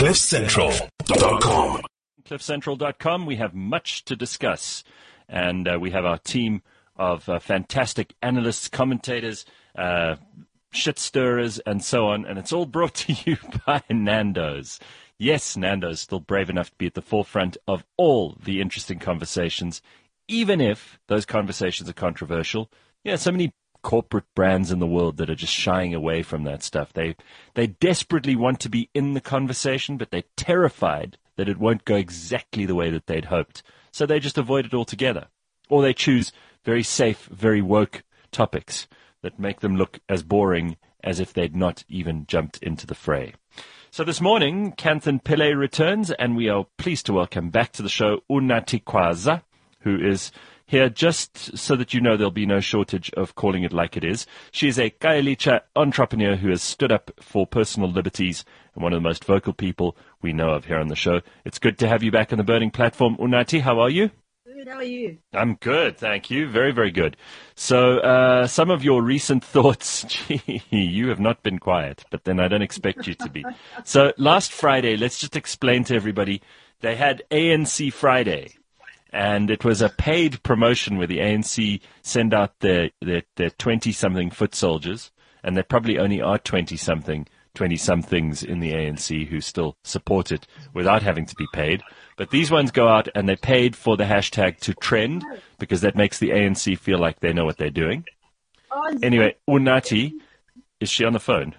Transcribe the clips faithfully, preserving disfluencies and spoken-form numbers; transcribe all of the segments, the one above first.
cliff central dot com. cliff central dot com. We have much to discuss, and uh, we have our team of uh, fantastic analysts, commentators, uh, shit stirrers, and so on, and it's all brought to you by Nando's. Yes, Nando's still brave enough to be at the forefront of all the interesting conversations, even if those conversations are controversial. Yeah, so many corporate brands in the world that are just shying away from that stuff. They they desperately want to be in the conversation, but they're terrified that it won't go exactly the way that they'd hoped. So they just avoid it altogether. Or they choose very safe, very woke topics that make them look as boring as if they'd not even jumped into the fray. So this morning, Kanthan Pillay returns, and we are pleased to welcome back to the show Unathi Khwaza, who is here just so that you know there'll be no shortage of calling it like it is. She is a Khayelitsha entrepreneur who has stood up for personal liberties and one of the most vocal people we know of here on the show. It's good to have you back on the Burning Platform. Unathi, how are you? Good, how are you? I'm good, thank you. Very, very good. So uh, some of your recent thoughts, gee, you have not been quiet, but then I don't expect you to be. So last Friday, let's just explain to everybody, they had A N C Friday. And it was a paid promotion where the A N C send out their their, their twenty-something foot soldiers, and there probably only are twenty-something, twenty-somethings in the A N C who still support it without having to be paid. But these ones go out and they paid for the hashtag to trend because that makes the A N C feel like they know what they're doing. Anyway, Unathi, is she on the phone?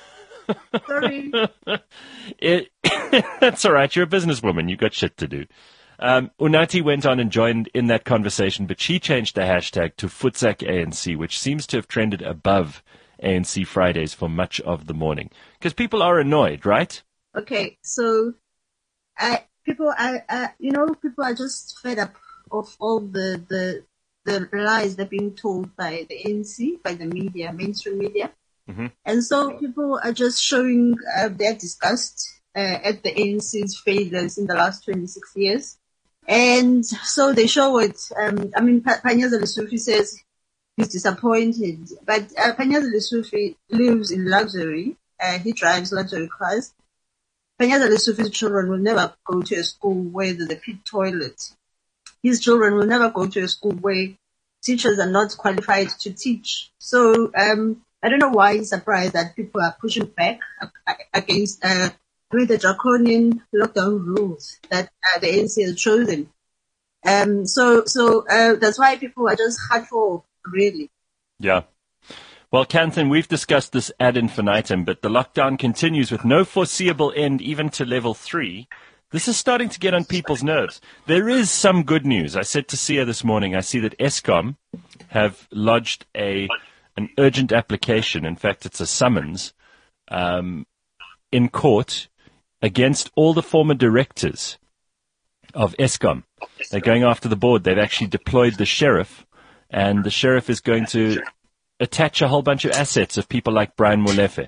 Sorry. it, that's all right. You're a businesswoman. You've got shit to do. Um, Unathi went on and joined in that conversation, but she changed the hashtag to Futsak A N C, which seems to have trended above A N C Fridays for much of the morning. Because people are annoyed, right? Okay, so I, people, I, I, you know, people are just fed up of all the, the, the lies they're being told by the A N C, by the media, mainstream media. Mm-hmm. And so people are just showing uh, their disgust uh, at the A N C's failures in the last twenty-six years. And so they show it. Um, I mean, pa- Panyaza Lesufi says he's disappointed, but uh, Panyaza Lesufi lives in luxury. Uh, he drives luxury cars. Panyaza Lesufi's children will never go to a school where there's a pit toilet. His children will never go to a school where teachers are not qualified to teach. So um, I don't know why he's surprised that people are pushing back against uh, with the draconian lockdown rules that uh, the A N C has chosen. Um, so, so, uh, that's why people are just hardcore, really. Yeah. Well, Kanthan, we've discussed this ad infinitum, but the lockdown continues with no foreseeable end even to level three. This is starting to get on people's nerves. There is some good news. I said to Sia this morning, I see that Eskom have lodged a, an urgent application. In fact, it's a summons, um, in court against all the former directors of Eskom. They're going after the board. They've actually deployed the sheriff, and the sheriff is going to attach a whole bunch of assets of people like Brian Molefe.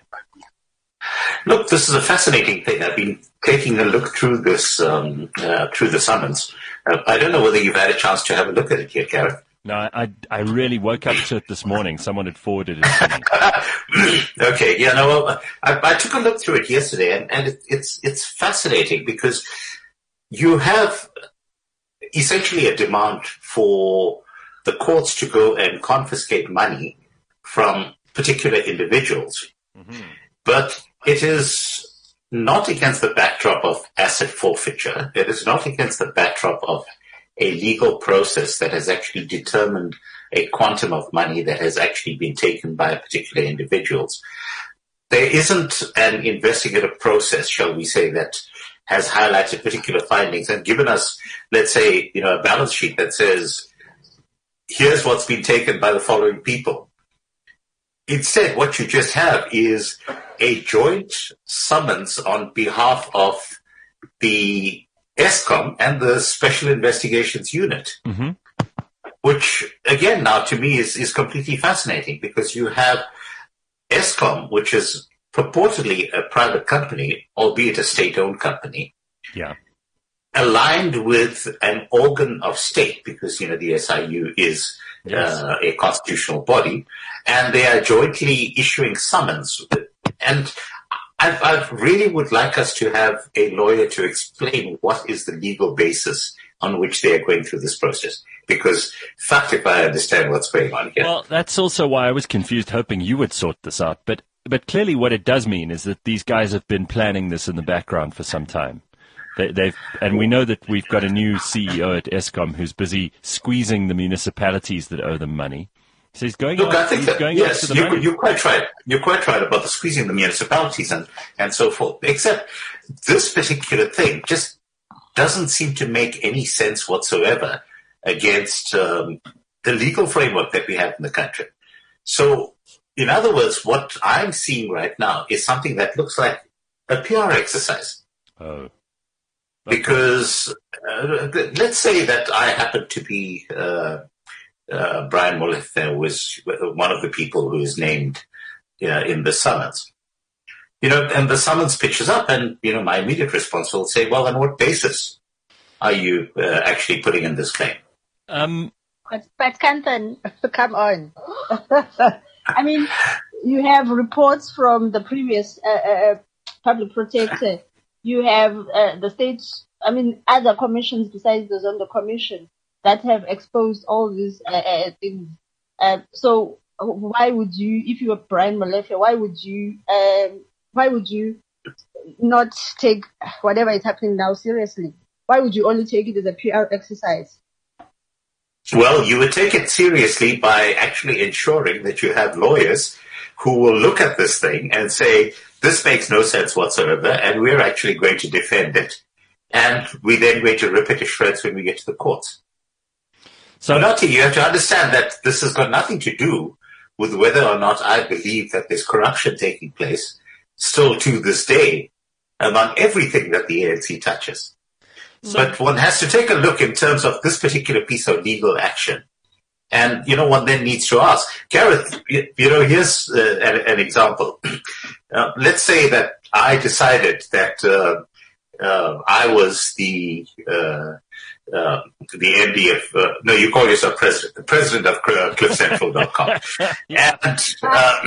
Look, this is a fascinating thing. I've been taking a look through this, um, uh, through the summons. Uh, I don't know whether you've had a chance to have a look at it yet, Gareth. No, I, I really woke up to it this morning. Someone had forwarded it to me. Okay, yeah, no, well, I, I took a look through it yesterday, and, and it, it's it's fascinating because you have essentially a demand for the courts to go and confiscate money from particular individuals. Mm-hmm. But it is not against the backdrop of asset forfeiture. It is not against the backdrop of a legal process that has actually determined a quantum of money that has actually been taken by particular individuals. There isn't an investigative process, shall we say, that has highlighted particular findings and given us, let's say, you know, a balance sheet that says, here's what's been taken by the following people. Instead, what you just have is a joint summons on behalf of the Eskom and the Special Investigations Unit, mm-hmm. which, again, now to me is, is completely fascinating because you have Eskom, which is purportedly a private company, albeit a state-owned company, yeah, aligned with an organ of state because, you know, the S I U is yes. uh, a constitutional body, and they are jointly issuing summons. And I I, I really would like us to have a lawyer to explain what is the legal basis on which they are going through this process. Because, fact, if I understand what's going on here. Well, that's also why I was confused, hoping you would sort this out. But but clearly what it does mean is that these guys have been planning this in the background for some time. They, they've and we know that we've got a new C E O at Eskom who's busy squeezing the municipalities that owe them money. So he's going Look, out, I think he's that, going yes, after the you, money. you're quite right. You're quite right about the squeezing the municipalities and, and so forth. Except this particular thing just doesn't seem to make any sense whatsoever against um, the legal framework that we have in the country. So, in other words, what I'm seeing right now is something that looks like a P R exercise. Oh. Okay. Because uh, let's say that I happen to be uh, uh, Brian Molefe, who was one of the people who is named uh, in the summons. You know, and the summons pitches up, and you know, my immediate response will say, "Well, on what basis are you uh, actually putting in this claim?" Um. But, but Canton, come on. I mean, you have reports from the previous uh, uh, public protector. You have uh, the state, I mean, other commissions besides the Zondo Commission that have exposed all these uh, uh, things. Uh, so why would you, if you were Brian Molefe, why would you, um, why would you not take whatever is happening now seriously? Why would you only take it as a P R exercise? Well, you would take it seriously by actually ensuring that you have lawyers who will look at this thing and say, this makes no sense whatsoever, and we're actually going to defend it. And we're then going to rip it to shreds when we get to the courts. So, Nati, you have to understand that this has got nothing to do with whether or not I believe that there's corruption taking place still to this day among everything that the A N C touches. So, but one has to take a look in terms of this particular piece of legal action. And, you know, one then needs to ask, Gareth, you, you know, here's uh, an, an example. Uh, let's say that I decided that uh, uh, I was the uh, uh, the M D of, uh, no, you call yourself president, the president of uh, cliff central dot com. and, uh,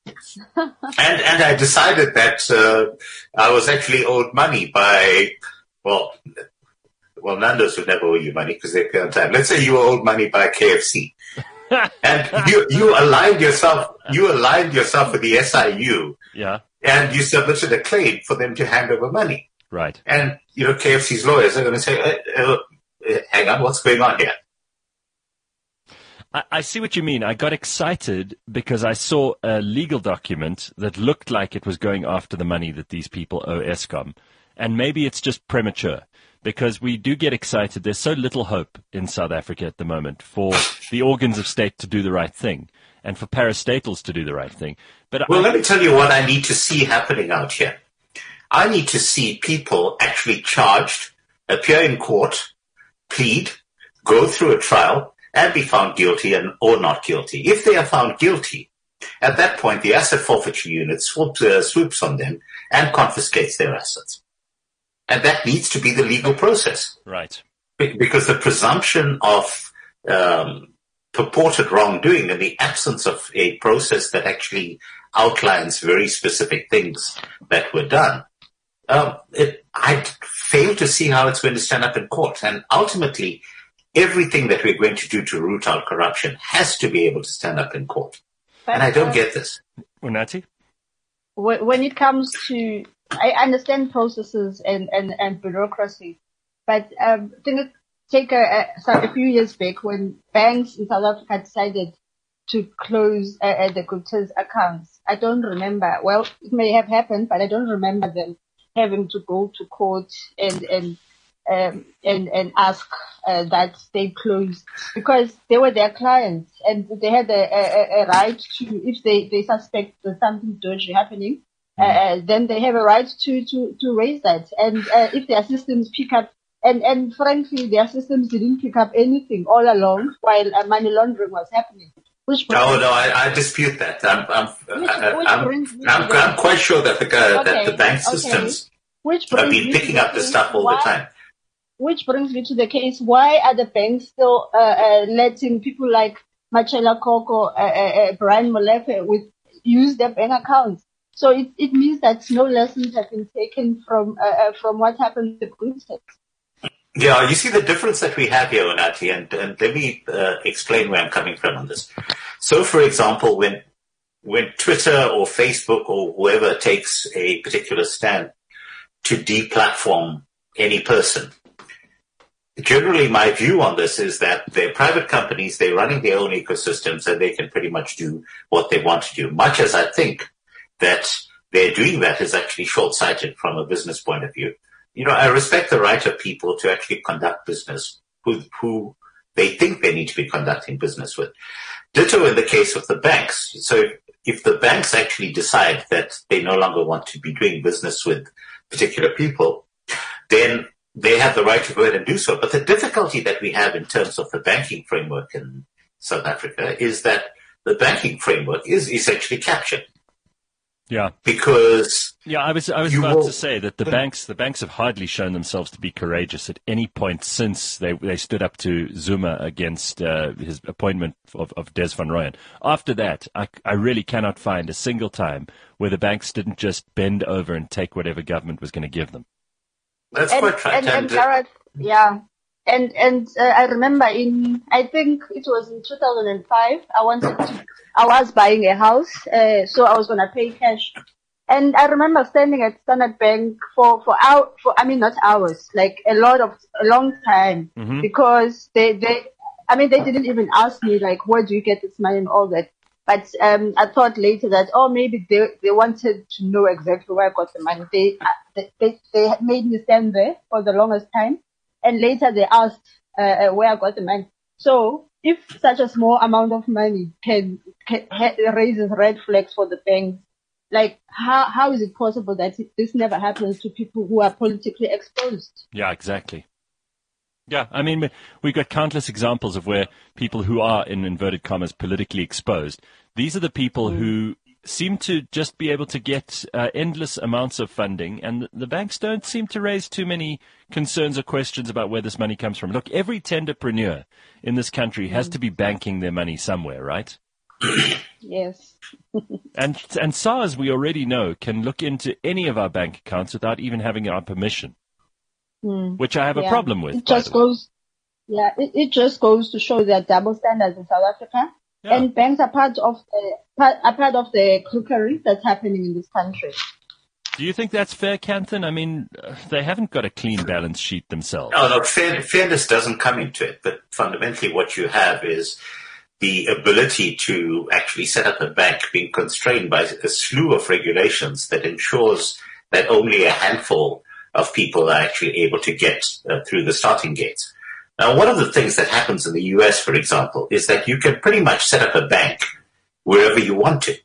and, and I decided that uh, I was actually owed money by, well, Well, Nando's would never owe you money because they pay on time. Let's say you were owed money by K F C, and you you aligned yourself you aligned yourself with the S I U, yeah, and you submitted a claim for them to hand over money, right? And you know K F C's lawyers are going to say, uh, uh, "Hang on, what's going on here?" I, I see what you mean. I got excited because I saw a legal document that looked like it was going after the money that these people owe Eskom, and maybe it's just premature. Because we do get excited. There's so little hope in South Africa at the moment for the organs of state to do the right thing and for parastatals to do the right thing. But well, I, let me tell you what I need to see happening out here. I need to see people actually charged, appear in court, plead, go through a trial, and be found guilty and or not guilty. If they are found guilty, at that point, the asset forfeiture unit swoops, uh, swoops on them and confiscates their assets. And that needs to be the legal process. Right. Because the presumption of um, purported wrongdoing in the absence of a process that actually outlines very specific things that were done, um, it, I fail to see how it's going to stand up in court. And ultimately, everything that we're going to do to root out corruption has to be able to stand up in court. But, and I don't uh, get this. Unati? When it comes to... I understand processes and, and, and bureaucracy, but um, think, take a, a, a few years back when banks in South Africa decided to close uh, the Gupta's accounts. I don't remember. Well, it may have happened, but I don't remember them having to go to court and and um, and and ask uh, that they closed because they were their clients and they had a, a, a right to, if they, they suspect there's something dodgy happening. Uh, then they have a right to, to, to raise that. And uh, if their systems pick up, and, and frankly, their systems didn't pick up anything all along while uh, money laundering was happening. Which no, no, I, I dispute that. I'm, I'm, which, I, which I'm, I'm, I'm quite sure that the, uh, okay, that the bank systems okay. which have been picking up the stuff all why, the time. Which brings me to the case, why are the banks still uh, uh, letting people like Machela Koko, uh, uh, Brian Molefe with use their bank accounts? So it, it means that no lessons have been taken from uh, from what happened with Grutex. Yeah, you see the difference that we have here, Unathi, and, and let me uh, explain where I'm coming from on this. So, for example, when when Twitter or Facebook or whoever takes a particular stand to deplatform any person, generally my view on this is that they're private companies, they're running their own ecosystems, and they can pretty much do what they want to do. Much as I think that they're doing that is actually short-sighted from a business point of view. You know, I respect the right of people to actually conduct business who, who they think they need to be conducting business with. Ditto in the case of the banks. So if the banks actually decide that they no longer want to be doing business with particular people, then they have the right to go ahead and do so. But the difficulty that we have in terms of the banking framework in South Africa is that the banking framework is essentially captured. Yeah. Because yeah, I was I was you about will, to say that the banks the banks have hardly shown themselves to be courageous at any point since they they stood up to Zuma against uh, his appointment of, of Des van Rooyen. After that, I, I really cannot find a single time where the banks didn't just bend over and take whatever government was going to give them. That's and, quite right. And, and, and, Gareth, yeah. And and uh, I remember in, I think it was in two thousand five, I wanted to, I was buying a house, uh, so I was going to pay cash. And I remember standing at Standard Bank for, for hour, for, I mean, not hours, like a lot of, a long time, mm-hmm. because they, they, I mean, they didn't even ask me, like, where do you get this money and all that. But, um, I thought later that, oh, maybe they, they wanted to know exactly where I got the money. They, they, they, they made me stand there for the longest time. And later they asked, uh, where I got the money. So if such a small amount of money can, can ha- raises red flags for the banks, like how, how is it possible that this never happens to people who are politically exposed? Yeah, exactly. Yeah, I mean, we've got countless examples of where people who are, in inverted commas, politically exposed, these are the people mm. who seem to just be able to get uh, endless amounts of funding, and the banks don't seem to raise too many concerns or questions about where this money comes from. Look, every tenderpreneur in this country has mm. to be banking their money somewhere, right? Yes. and and SARS, we already know, can look into any of our bank accounts without even having our permission. Mm, which I have yeah. a problem with. It just goes, yeah, it, it just goes to show that double standards in South Africa, yeah. And banks are part of the part, are part of the crookery that's happening in this country. Do you think that's fair, Kanthan? I mean, uh, they haven't got a clean balance sheet themselves. No, no, fair, fairness doesn't come into it. But fundamentally, what you have is the ability to actually set up a bank being constrained by a slew of regulations that ensures that only a handful of people are actually able to get uh, through the starting gates. Now, one of the things that happens in the U S, for example, is that you can pretty much set up a bank wherever you want to.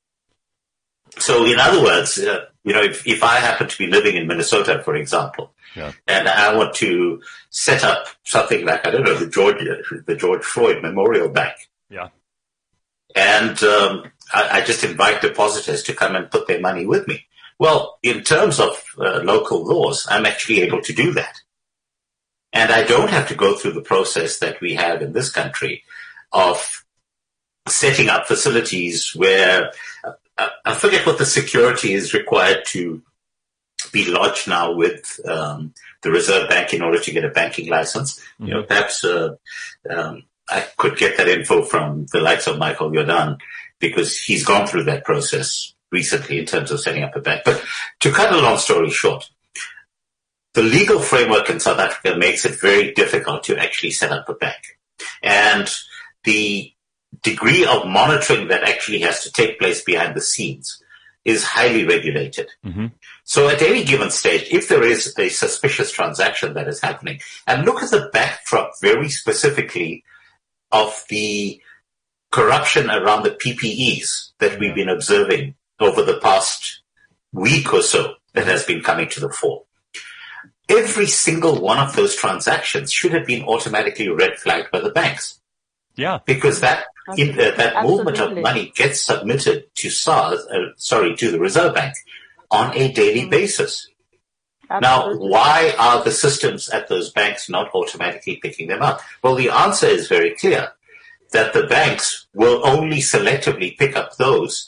So, in other words, uh, you know, if, if I happen to be living in Minnesota, for example, yeah. and I want to set up something like, I don't know, the George, the George Floyd Memorial Bank. Yeah. And um, I, I just invite depositors to come and put their money with me. Well, in terms of uh, local laws, I'm actually able to do that. And I don't have to go through the process that we have in this country of setting up facilities where uh, I forget what the security is required to be lodged now with um, the Reserve Bank in order to get a banking license. Mm-hmm. You know, perhaps uh, um, I could get that info from the likes of Michael Jordan because he's gone through that process recently in terms of setting up a bank. But to cut a long story short, the legal framework in South Africa makes it very difficult to actually set up a bank. And the degree of monitoring that actually has to take place behind the scenes is highly regulated. Mm-hmm. So at any given stage, if there is a suspicious transaction that is happening, and look at the backdrop very specifically of the corruption around the P P Es that we've been observing over the past week or so that has been coming to the fore. Every single one of those transactions should have been automatically red flagged by the banks. Yeah. Because that in, uh, that Absolutely. movement of money gets submitted to SARS, uh, sorry, to the Reserve Bank on a daily mm-hmm. basis. Absolutely. Now, why are the systems at those banks not automatically picking them up? Well, the answer is very clear, that the banks will only selectively pick up those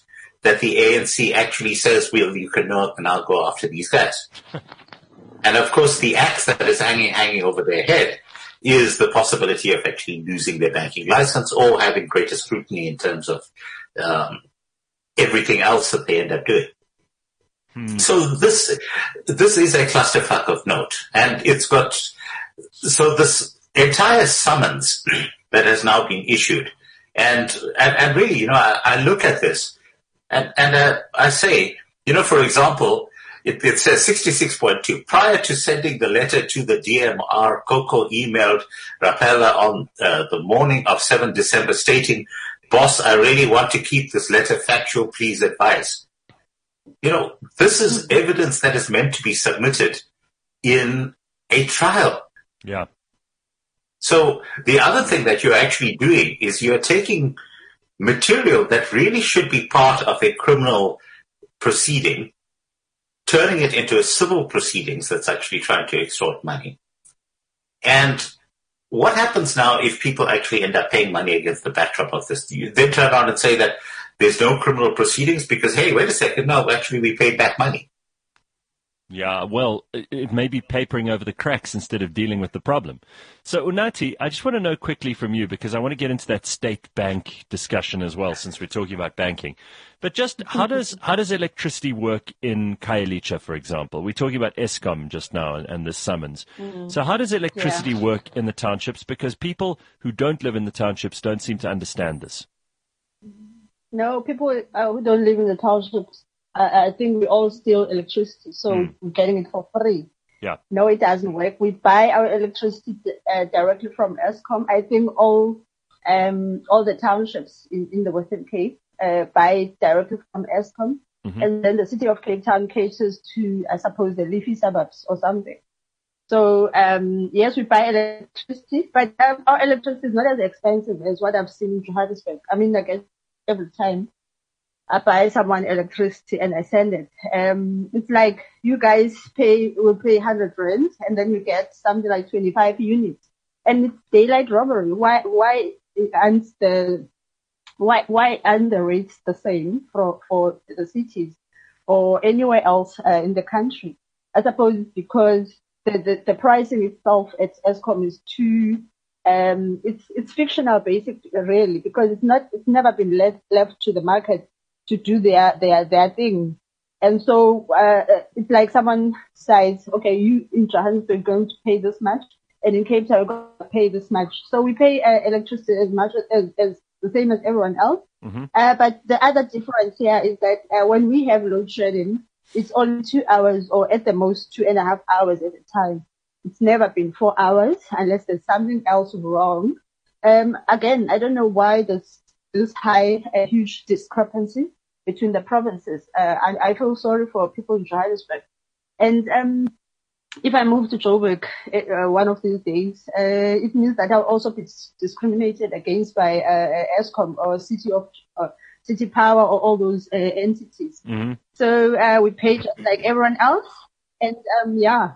that the A N C actually says, well, you can now, now go after these guys. And of course, the axe that is hanging, hanging over their head is the possibility of actually losing their banking license or having greater scrutiny in terms of um, everything else that they end up doing. Hmm. So this this is a clusterfuck of note, and it's got so this entire summons that has now been issued, and and, and really, you know, I, I look at this, and and uh, I say, you know, for example, it, it says sixty-six point two. Prior to sending the letter to the D M R, Coco emailed Rapella on uh, the morning of seventh of December stating, "Boss, I really want to keep this letter factual. Please advise." You know, this is evidence that is meant to be submitted in a trial. Yeah. So the other thing that you're actually doing is you're taking material that really should be part of a criminal proceeding, turning it into a civil proceedings that's actually trying to extort money. And what happens now if people actually end up paying money against the backdrop of this? You then turn around and say that there's no criminal proceedings because, hey, wait a second, no, actually we paid back money. Yeah, well, it, it may be papering over the cracks instead of dealing with the problem. So, Unathi, I just want to know quickly from you, because I want to get into that state bank discussion as well, since we're talking about banking. But just how does how does electricity work in Khayelitsha, for example? We're talking about Eskom just now and, and the summons. Mm. So how does electricity yeah. work in the townships? Because people who don't live in the townships don't seem to understand this. No, people uh, who don't live in the townships, uh, I think we all steal electricity, so mm. we're getting it for free. Yeah. No, it doesn't work. We buy our electricity uh, directly from Eskom. I think all um, all the townships in, in the Western Cape uh, buy directly from Eskom, mm-hmm. and then the city of Cape Town caters to, I suppose, the leafy suburbs or something. So, um, yes, we buy electricity, but um, our electricity is not as expensive as what I've seen in Johannesburg. I mean, like every time I buy someone electricity and I send it, um, it's like you guys pay, will pay one hundred rand and then you get something like twenty-five units. And it's daylight robbery. Why, why aren't the, why, why aren't the rates the same for, for the cities or anywhere else uh, in the country? I suppose it's because the, the, the pricing itself at Eskom is too, um, it's, it's fictional basically, really, because it's not, it's never been left, left to the market to do their, their, their thing. And so, uh, it's like someone says, okay, you in Johannesburg are going to pay this much, and in Cape Town, we're going to pay this much. So we pay uh, electricity as much as, as the same as everyone else. Mm-hmm. Uh, but the other difference here is that uh, when we have load shedding, it's only two hours or at the most two and a half hours at a time. It's never been four hours unless there's something else wrong. Um, again, I don't know why there's this high, a huge discrepancy between the provinces. Uh, and I feel sorry for people in Johannesburg. And um, if I move to Joburg uh, one of these days, uh, it means that I'll also be discriminated against by uh, Eskom or City of uh, City Power or all those uh, entities. Mm-hmm. So uh, we pay just like everyone else. And um, yeah.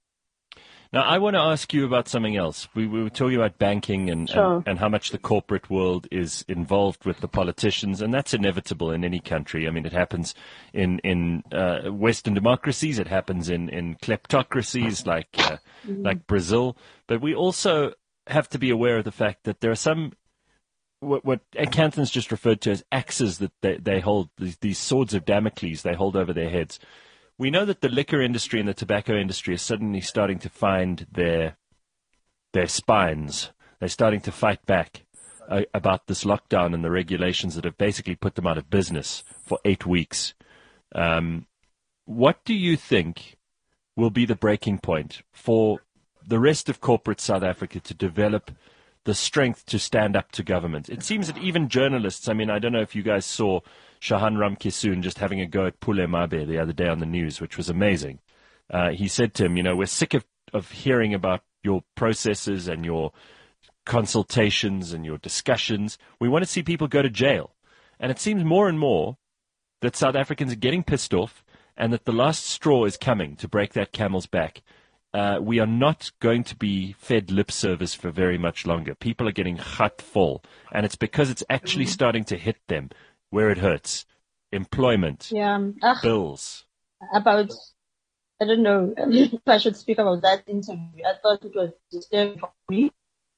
Now, I want to ask you about something else. We, we were talking about banking and, sure. and, and how much the corporate world is involved with the politicians, and that's inevitable in any country. I mean, it happens in, in uh, Western democracies. It happens in, in kleptocracies like uh, mm-hmm. like Brazil. But we also have to be aware of the fact that there are some, what, what Canthon's just referred to as axes that they, they hold, these, these swords of Damocles they hold over their heads. We know that the liquor industry and the tobacco industry is suddenly starting to find their their spines. They're starting to fight back uh, about this lockdown and the regulations that have basically put them out of business for eight weeks. Um, what do you think will be the breaking point for the rest of corporate South Africa to develop the strength to stand up to government? It seems that even journalists, I mean, I don't know if you guys saw Shahan Ramkisoon just having a go at Pule Mabe the other day on the news, which was amazing. Uh, he said to him, you know, we're sick of, of hearing about your processes and your consultations and your discussions. We want to see people go to jail. And it seems more and more that South Africans are getting pissed off and that the last straw is coming to break that camel's back. Uh, we are not going to be fed lip service for very much longer. People are getting hot full, and it's because it's actually starting to hit them where it hurts. employment, Yeah. Ugh, bills. about, I don't know if I should speak about that interview. I thought it was disturbing for me.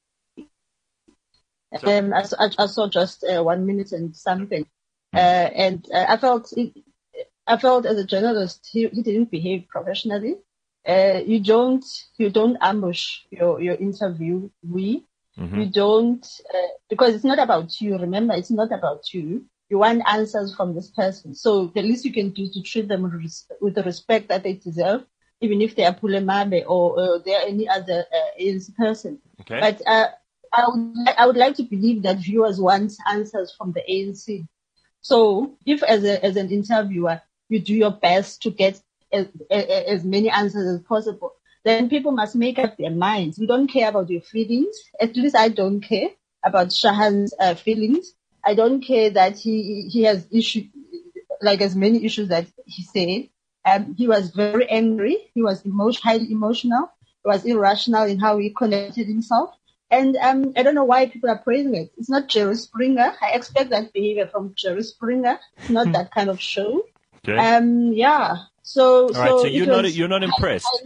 So- Um, I, saw- I, I saw just uh, one minute and something. Hmm. Uh, and uh, I felt, it, I felt as a journalist, he, he didn't behave professionally. Uh, you don't, you don't ambush your, your interviewee. Mhm. You don't, uh, because it's not about you. Remember, it's not about you. You want answers from this person. So the least you can do is to treat them with, res- with the respect that they deserve, even if they are Pulemabe or uh, they are any other uh, A N C person. Okay. But uh, I would, li- I would like to believe that viewers want answers from the A N C. So if as a, as an interviewer, you do your best to get as, as many answers as possible, then people must make up their minds. We don't care about your feelings. At least I don't care about Shahan's uh, feelings. I don't care that he, he has issue, like as many issues that he said. Um, he was very angry. He was emotion, highly emotional. He was irrational in how he connected himself. And um, I don't know why people are praising it. It's not Jerry Springer. I expect that behavior from Jerry Springer. It's not that kind of show. Okay. Um, yeah. So, All right. so, So it you're not was- you're not impressed.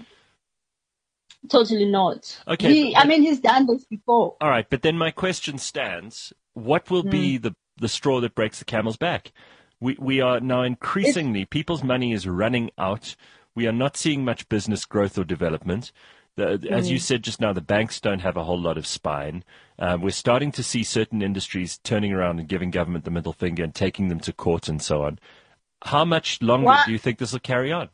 Totally not. Okay, He, but- I mean, he's done this before. All right. But then my question stands: what will be Hmm. the the straw that breaks the camel's back? We we are now increasingly people's money is running out. We are not seeing much business growth or development. The, as Hmm. you said just now, the banks don't have a whole lot of spine. Uh, we're starting to see certain industries turning around and giving government the middle finger and taking them to court and so on. How much longer What? do you think this will carry on?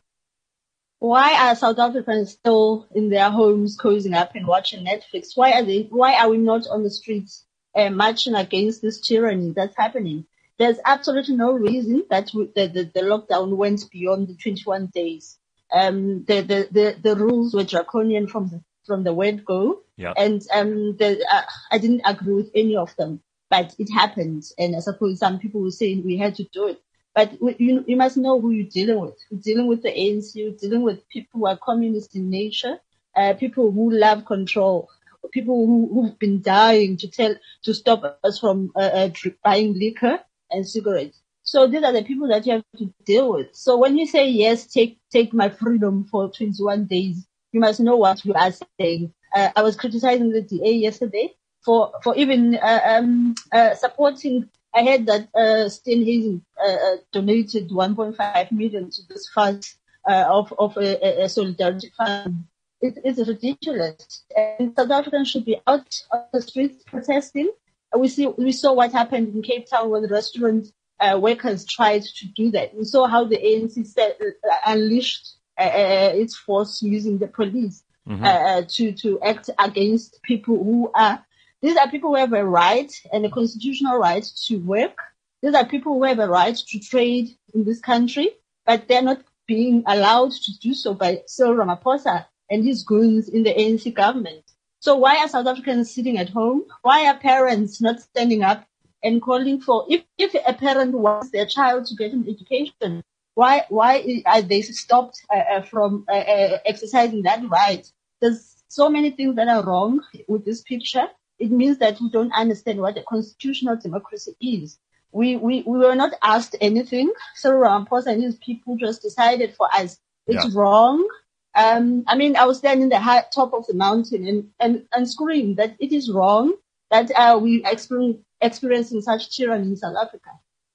Why are South Africans still in their homes, cozying up and watching Netflix? Why are they? Why are we not on the streets uh, marching against this tyranny that's happening? There's absolutely no reason that we, the, the the lockdown went beyond the twenty-one days. Um, the, the the the rules were draconian from the from the word go, Yeah. and um, the, uh, I didn't agree with any of them, but it happened, and I suppose some people were saying we had to do it. But we- you, you must know who you're dealing with. You're dealing with the A N C. You're dealing with people who are communist in nature, uh, people who love control, people who, who've been dying to tell to stop us from uh, uh, dr- buying liquor and cigarettes. So these are the people that you have to deal with. So when you say yes, take take my freedom for twenty-one days, you must know what you are saying. Uh, I was criticizing the D A yesterday for for even uh, um, uh, supporting. I heard that uh, Steenhuisen uh, uh, donated one point five million to this fund uh, of of a, a- a solidarity fund. It is ridiculous, and South Africans should be out on the streets protesting. Uh, We see we saw what happened in Cape Town when the restaurant uh, workers tried to do that. We saw how the A N C said, uh, unleashed uh, uh, its force using the police Mhm. uh, to to act against people who are. These are people who have a right and a constitutional right to work. These are people who have a right to trade in this country, but they're not being allowed to do so by Cyril Ramaphosa and his goons in the A N C government. So why are South Africans sitting at home? Why are parents not standing up and calling for, if, if a parent wants their child to get an education, why, why are they stopped uh, uh, from uh, uh, exercising that right? There's so many things that are wrong with this picture. It means that we don't understand what a constitutional democracy is. We, we, we were not asked anything. Cyril Ramaphosa and his people just decided for us. It's Yeah. wrong. Um, I mean, I was standing in the high, top of the mountain and, and, and scream that it is wrong that uh, we experience, experiencing such tyranny in South Africa.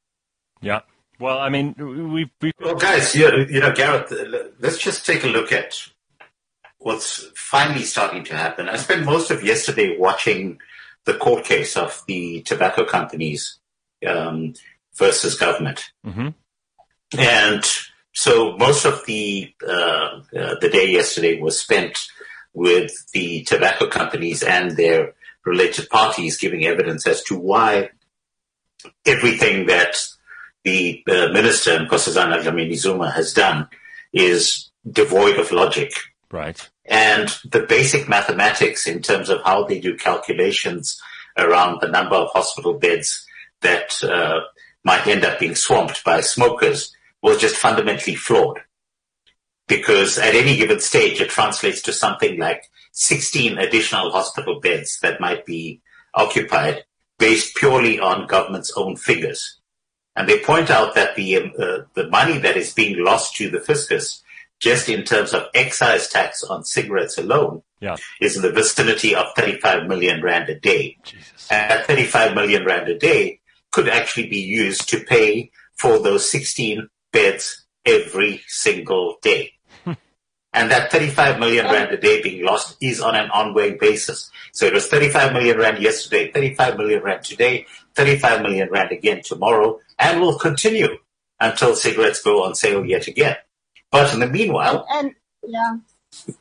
Yeah. Well, I mean, we've, we've Well, guys, you know, you know, Gareth, uh, let's just take a look at what's finally starting to happen. I spent most of yesterday watching the court case of the tobacco companies um, versus government. Mhm. And so most of the uh, uh, the day yesterday was spent with the tobacco companies and their related parties giving evidence as to why everything that the uh, minister, Nkosazana Dlamini-Zuma, has done is devoid of logic. right. And the basic mathematics in terms of how they do calculations around the number of hospital beds that uh, might end up being swamped by smokers was just fundamentally flawed. Because at any given stage, it translates to something like sixteen additional hospital beds that might be occupied based purely on government's own figures. And they point out that the um, uh, the money that is being lost to the fiscus, just in terms of excise tax on cigarettes alone, yeah. is in the vicinity of thirty-five million rand a day. Jesus. And that thirty-five million rand a day could actually be used to pay for those sixteen beds every single day. And that thirty-five million rand a day being lost is on an ongoing basis. So it was thirty-five million rand yesterday, thirty-five million rand today, thirty-five million rand again tomorrow, and will continue until cigarettes go on sale yet again. But in the meanwhile, and, and yeah,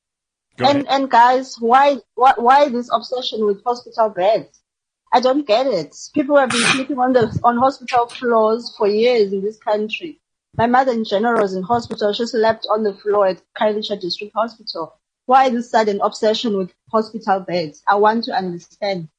and and guys, why why why this obsession with hospital beds? I don't get it. People have been sleeping on the on hospital floors for years in this country. My mother in general was in hospital. She slept on the floor at Khayelitsha District Hospital. Why this sudden obsession with hospital beds? I want to understand.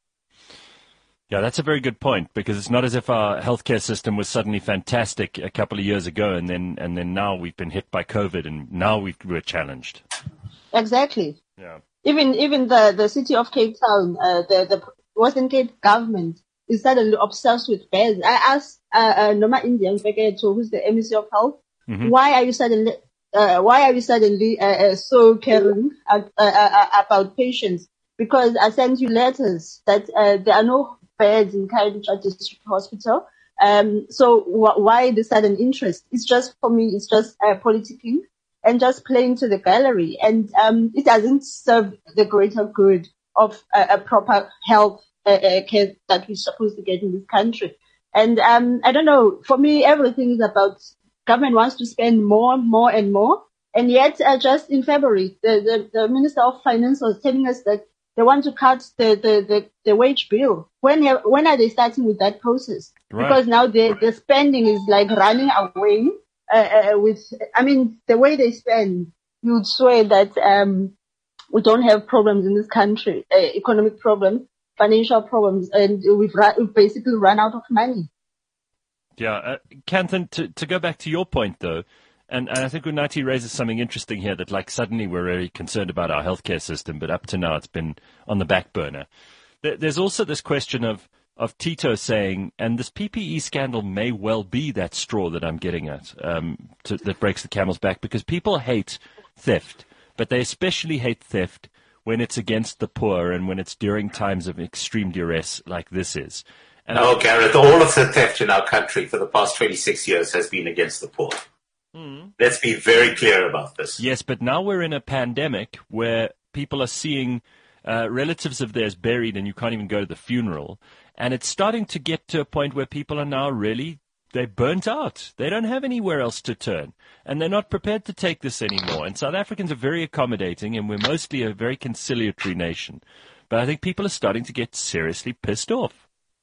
Yeah, that's a very good point, because it's not as if our healthcare system was suddenly fantastic a couple of years ago, and then and then now we've been hit by COVID, and now we we're challenged. Exactly. Yeah. Even even the, the city of Cape Town, uh, the the Western Cape government is suddenly obsessed with beds. I asked uh, uh, Noma Indian Feketo, who's the M C of Health, mm-hmm. why are you suddenly uh, why are you suddenly uh, uh, so caring uh, uh, uh, about patients? Because I sent you letters that uh, there are no beds in Khayelitsha District Hospital. Um, so wh- why the sudden interest? It's just, for me, it's just uh, politicking and just playing to the gallery. And um, it doesn't serve the greater good of uh, a proper health uh, uh, care that we're supposed to get in this country. And um, I don't know, for me, everything is about government wants to spend more, more and more. And yet, uh, just in February, the, the, the Minister of Finance was telling us that they want to cut the, the, the, the wage bill. When have, when are they starting with that process? Right. Because now the, the spending is like running away uh, uh, with, I mean, the way they spend, you would swear that um, we don't have problems in this country, uh, economic problems, financial problems, and we've, run, we've basically run out of money. Yeah. Uh, Kanthan, to, to go back to your point, though, And, and I think Unathi raises something interesting here, that like suddenly we're very concerned about our healthcare system, but up to now it's been on the back burner. There, there's also this question of, of Tito saying, and this P P E scandal may well be that straw that I'm getting at, um, to, that breaks the camel's back, because people hate theft, but they especially hate theft when it's against the poor and when it's during times of extreme duress like this is. And no, I, Gareth, all of the theft in our country for the past twenty-six years has been against the poor. Mm. Let's be very clear about this. Yes, but now we're in a pandemic where people are seeing uh, relatives of theirs buried and you can't even go to the funeral. And it's starting to get to a point where people are now really, they're burnt out. They don't have anywhere else to turn. And they're not prepared to take this anymore. And South Africans are very accommodating, and we're mostly a very conciliatory nation. But I think people are starting to get seriously pissed off.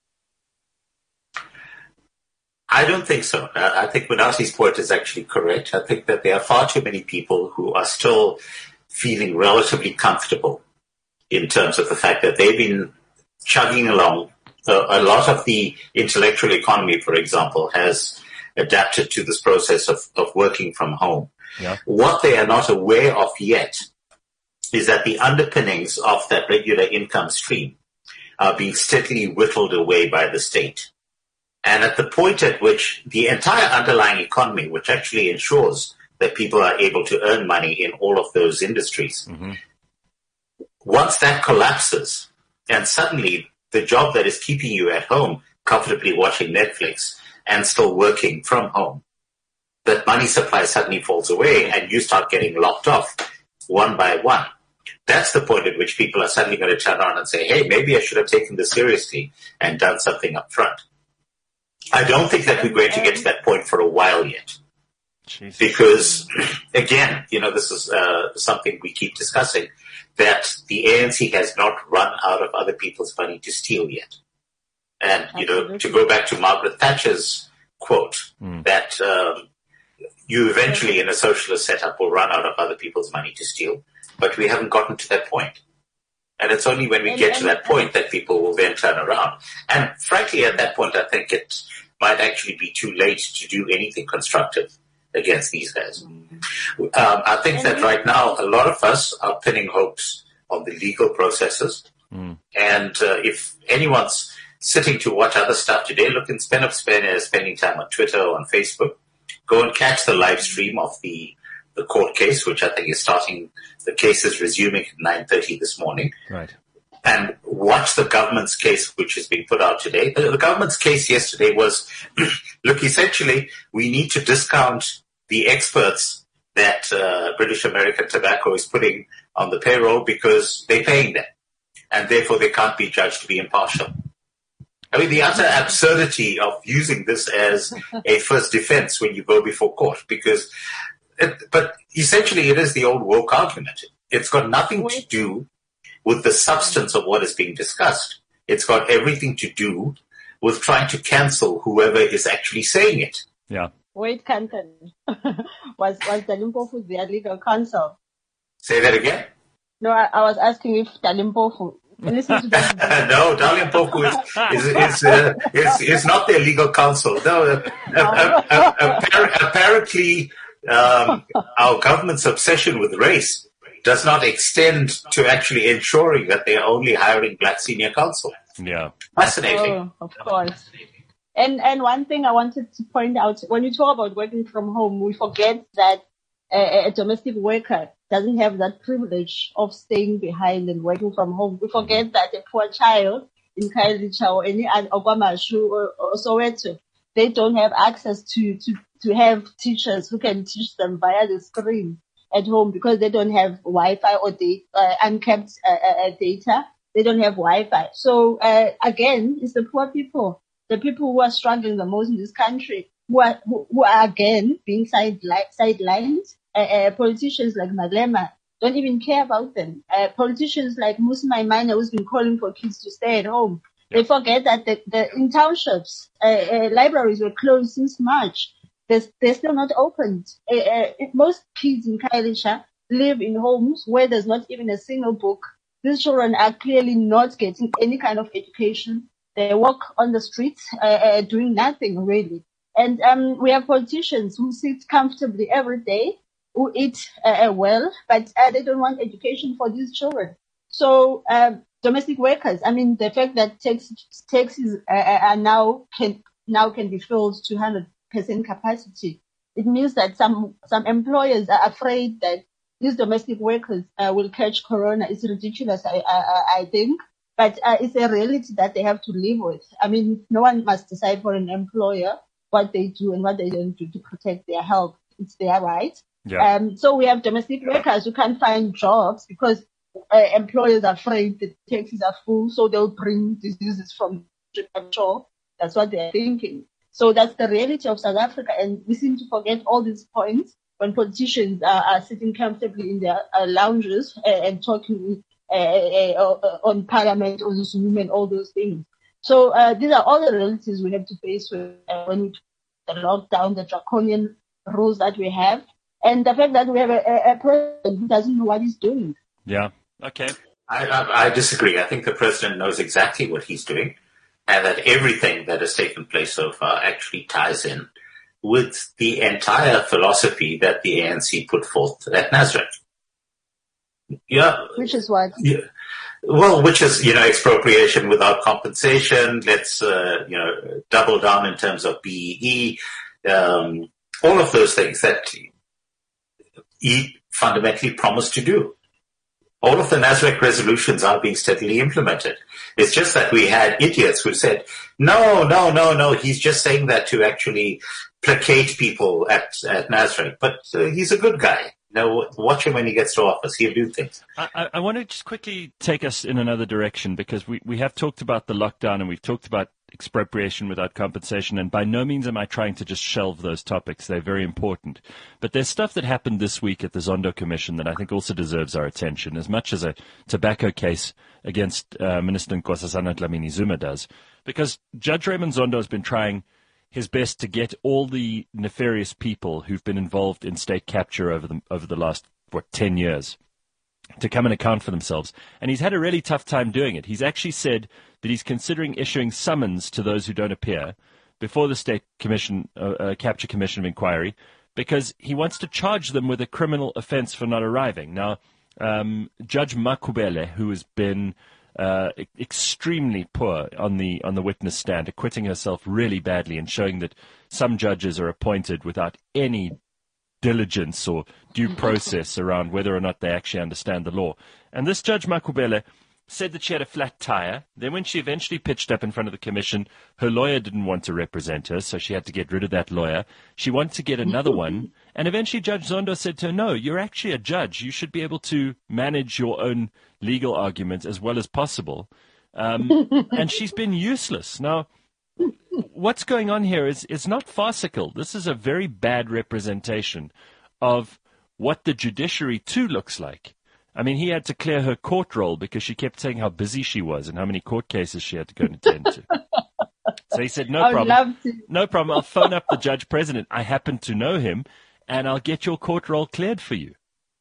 I don't think so. I think Unathi's point is actually correct. I think that there are far too many people who are still feeling relatively comfortable in terms of the fact that they've been chugging along. Uh, a lot of the intellectual economy, for example, has adapted to this process of, of working from home. Yeah. What they are not aware of yet is that the underpinnings of that regular income stream are being steadily whittled away by the state. And at the point at which the entire underlying economy, which actually ensures that people are able to earn money in all of those industries, mm-hmm. once that collapses, and suddenly the job that is keeping you at home, comfortably watching Netflix and still working from home, that money supply suddenly falls away and you start getting locked off one by one. That's the point at which people are suddenly going to turn around and say, hey, maybe I should have taken this seriously and done something up front. I don't think that we're going to get to that point for a while yet. Jesus. Because, again, you know, this is uh, something we keep discussing, that the A N C has not run out of other people's money to steal yet. And, you Absolutely. know, to go back to Margaret Thatcher's quote, mm. that um, you eventually in a socialist setup will run out of other people's money to steal, but we haven't gotten to that point. And it's only when we and, get and, to that point that people will then turn around. And frankly, at that point, I think it might actually be too late to do anything constructive against these guys. Mm-hmm. Um, I think and, that right now, a lot of us are pinning hopes on the legal processes. Mm. And uh, if anyone's sitting to watch other stuff today, look and spend up spend, spending time on Twitter or on Facebook. Go and catch the live stream of the, the court case, which I think is starting, the case is resuming at nine thirty this morning. Right. And watch the government's case, which is being put out today. The, the government's case yesterday was, look, essentially, we need to discount the experts that uh, British American Tobacco is putting on the payroll because they're paying them. And therefore, they can't be judged to be impartial. I mean, the utter absurdity of using this as a first defense when you go before court, because, it, but essentially it is the old woke argument. It's got nothing to do with the substance of what is being discussed. It's got everything to do with trying to cancel whoever is actually saying it. Yeah. Wait, Canton. was, was Dali Mpofu their legal counsel? Say that again? No, I, I was asking if Dali Mpofu. Listen to that. No, Dali Mpofu is, is, is, uh, is, is not their legal counsel. No, uh, uh, uh, uh, apparently um, our government's obsession with race does not extend to actually ensuring that they are only hiring black senior counsel. Yeah. Fascinating. Oh, of course. And and one thing I wanted to point out, when we talk about working from home, we forget that a, a domestic worker doesn't have that privilege of staying behind and working from home. We forget that a poor child in Khayelitsha or any other KwaMashu or, or Soweto, they don't have access to, to, to have teachers who can teach them via the screen at home because they don't have Wi-Fi or data, uh, uncapped uh, uh, data. They don't have Wi-Fi. So uh, again, it's the poor people, the people who are struggling the most in this country, who are who, who are again being sidelined. sidelined. Uh, uh, politicians like Malema don't even care about them. Uh, politicians like Musi Maimane, who's been calling for kids to stay at home, they forget that the, the in townships, uh, uh, libraries were closed since March. They're, they're still not opened. Uh, uh, most kids in Khayelitsha live in homes where there's not even a single book. These children are clearly not getting any kind of education. They walk on the streets, uh, uh, doing nothing really. And um, we have politicians who sit comfortably every day, who eat uh, well, but uh, they don't want education for these children. So um, domestic workers, I mean, the fact that taxis, taxis uh, are now can now can be filled to one hundred percent capacity, it means that some some employers are afraid that these domestic workers uh, will catch corona. It's ridiculous, I I, I think, but uh, it's a reality that they have to live with. I mean, no one must decide for an employer what they do and what they don't do to protect their health. It's their right. Yeah. Um, so we have domestic workers who can't find jobs because uh, employers are afraid the taxis are full, so they'll bring diseases from shore. That's what they're thinking. So that's the reality of South Africa, and we seem to forget all these points when politicians are, are sitting comfortably in their uh, lounges uh, and talking uh, uh, on Parliament, on Zoom, and all those things. So uh, these are all the realities we have to face with uh, when we the lockdown, the draconian rules that we have. And the fact that we have a, a, a president who doesn't know what he's doing. Yeah. Okay. I, I, I disagree. I think the president knows exactly what he's doing, and that everything that has taken place so far actually ties in with the entire philosophy that the A N C put forth at Nasrec. Yeah. Which is what? Yeah. Well, which is, you know, expropriation without compensation. Let's, uh, you know, double down in terms of B E E. Um, all of those things that he fundamentally promised to do. All of the Nasrec resolutions are being steadily implemented. It's just that we had idiots who said, no, no, no, no, he's just saying that to actually placate people at, at Nasrec. But uh, he's a good guy. Now, watch him when he gets to office. He'll do things. I, I want to just quickly take us in another direction, because we, we have talked about the lockdown and we've talked about expropriation without compensation, and by no means am I trying to just shelve those topics. They're very important. But there's stuff that happened this week at the Zondo Commission that I think also deserves our attention, as much as a tobacco case against uh, Minister Nkosazana Dlamini-Zuma does, because Judge Raymond Zondo has been trying his best to get all the nefarious people who've been involved in state capture over the over the last, what, ten years to come and account for themselves. And he's had a really tough time doing it. He's actually said that he's considering issuing summons to those who don't appear before the State Commission, uh, uh, Capture Commission of Inquiry, because he wants to charge them with a criminal offense for not arriving. Now, um, Judge Makubele, who has been uh, e- extremely poor on the on the witness stand, acquitting herself really badly and showing that some judges are appointed without any diligence or due process around whether or not they actually understand the law. And this Judge Makubele said that she had a flat tire. Then when she eventually pitched up in front of the commission, her lawyer didn't want to represent her, so she had to get rid of that lawyer. She wanted to get another one. And eventually Judge Zondo said to her, no, you're actually a judge. You should be able to manage your own legal arguments as well as possible. Um, and she's been useless. Now, what's going on here is it's not farcical. This is a very bad representation of what the judiciary too looks like. I mean, he had to clear her court roll because she kept saying how busy she was and how many court cases she had to go and attend to. So he said, no I would problem. love to. No problem. I'll phone up the judge president. I happen to know him, and I'll get your court roll cleared for you.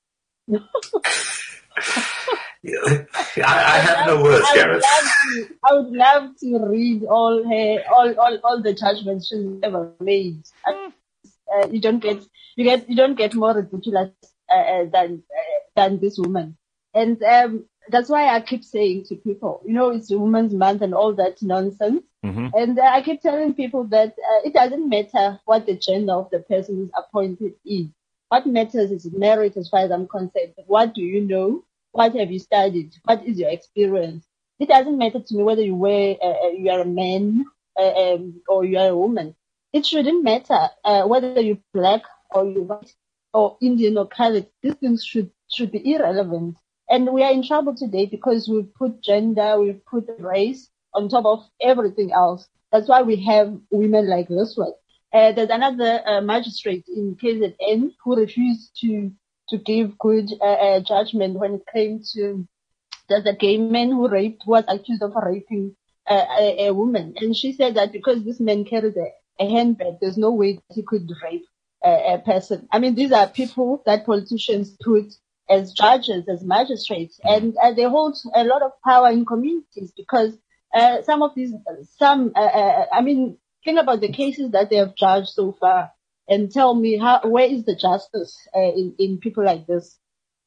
I, I have no words, I would Gareth. love to, I would love to read all her, all, all, all the judgments she's ever made. Uh, you don't get, you get, you don't get more ridiculous uh, than uh, than this woman, and um, that's why I keep saying to people, you know, it's Women's Month and all that nonsense. Mm-hmm. And uh, I keep telling people that uh, it doesn't matter what the gender of the person who's appointed is. What matters is merit, as far as I'm concerned. What do you know? What have you studied? What is your experience? It doesn't matter to me whether you wear, uh, you are a man uh, um, or you are a woman. It shouldn't matter uh, whether you're black or you're white or Indian or colored. These things should should be irrelevant. And we are in trouble today because we've put gender, we've put race on top of everything else. That's why we have women like this one. Uh, there's another uh, magistrate in K Z N who refused to to give good uh, uh, judgment when it came to there's a gay man who raped, who was accused of raping uh, a, a woman. And she said that because this man carried a, a handbag, there's no way that he could rape a, a person. I mean, these are people that politicians put as judges, as magistrates, and uh, they hold a lot of power in communities because uh, some of these, some, uh, uh, I mean, think about the cases that they have judged so far and tell me how, where is the justice uh, in, in people like this?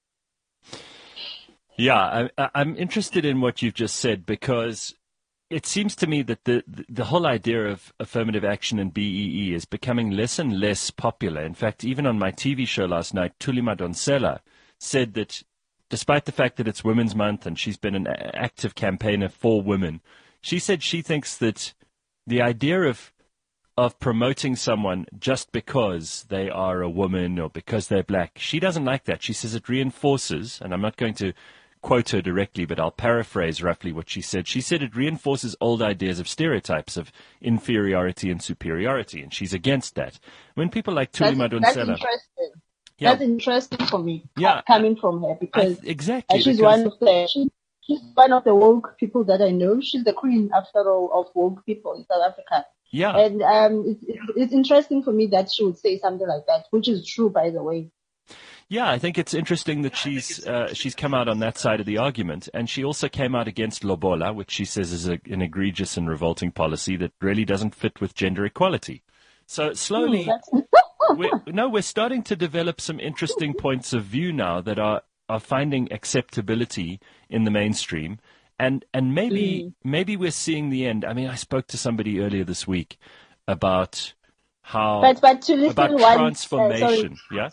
Yeah, I, I'm interested in what you've just said because it seems to me that the, the whole idea of affirmative action and B E E is becoming less and less popular. In fact, even on my T V show last night, Thuli Madonsela said that despite the fact that it's Women's Month and she's been an active campaigner for women, she said she thinks that the idea of of promoting someone just because they are a woman or because they're black, she doesn't like that. She says it reinforces, and I'm not going to quote her directly, but I'll paraphrase roughly what she said. She said it reinforces old ideas of stereotypes of inferiority and superiority, and she's against that. When people like Thuli Madonsela... That's interesting. Yeah. That's interesting for me, yeah, coming from her, because I, exactly, she's because... one of the she, she's one of the woke people that I know. She's the queen, after all, of woke people in South Africa. Yeah, and um, it's, it's interesting for me that she would say something like that, which is true, by the way. Yeah, I think it's interesting that she's uh, she's come out on that side of the argument, and she also came out against Lobola, which she says is a, an egregious and revolting policy that really doesn't fit with gender equality. So slowly, mm, we're, no, we're starting to develop some interesting points of view now that are, are finding acceptability in the mainstream, and and maybe mm. maybe we're seeing the end. I mean, I spoke to somebody earlier this week about how but, but to about transformation. Uh, yeah.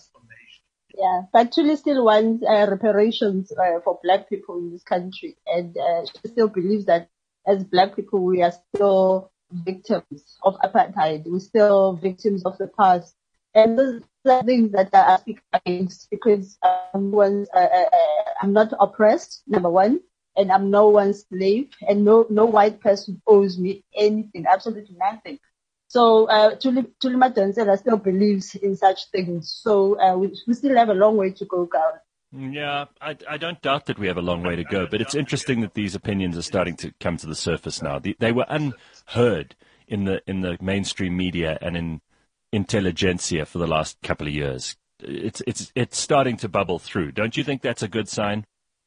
Yeah, but Thuli still wants uh, reparations uh, for black people in this country, and uh, she still believes that as black people we are still victims of apartheid. We're still victims of the past, and those are things that I speak against because um, once, uh, uh, I'm not oppressed, number one, and I'm no one's slave, and no no white person owes me anything, absolutely nothing. So uh, Thuli Madonsela still believes in such things. So uh, we, we still have a long way to go, Gareth. Yeah, I, I don't doubt that we have a long way to go, but it's interesting that these opinions are starting to come to the surface now. The, they were unheard in the in the mainstream media and in intelligentsia for the last couple of years. It's it's it's starting to bubble through. Don't you think that's a good sign?